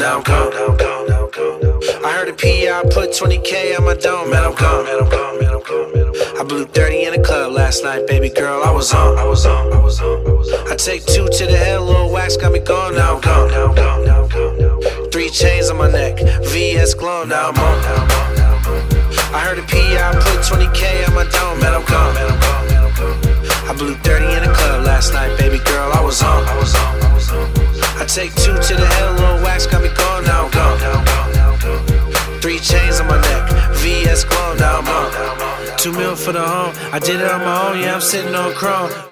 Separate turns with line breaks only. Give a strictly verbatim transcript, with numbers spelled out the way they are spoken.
now I'm gone. I heard a P I put twenty K on my dome, man, I'm gone. I blew thirty in a club last night, baby girl, I was on. I was on. I was on. I take two to the head, little wax got me gone, now I'm gone. Three chains on my neck, V S glow, now I'm on. I heard a P I put twenty K on my dome, man, I'm gone. I blew thirty in a club last night, baby girl, I was on. I was on. I take two to the head, little wax got me gone, now I'm gone. Three chains on my neck, V S glow, now I'm on. Two mil for the home, I did it on my own, yeah, I'm sitting on chrome.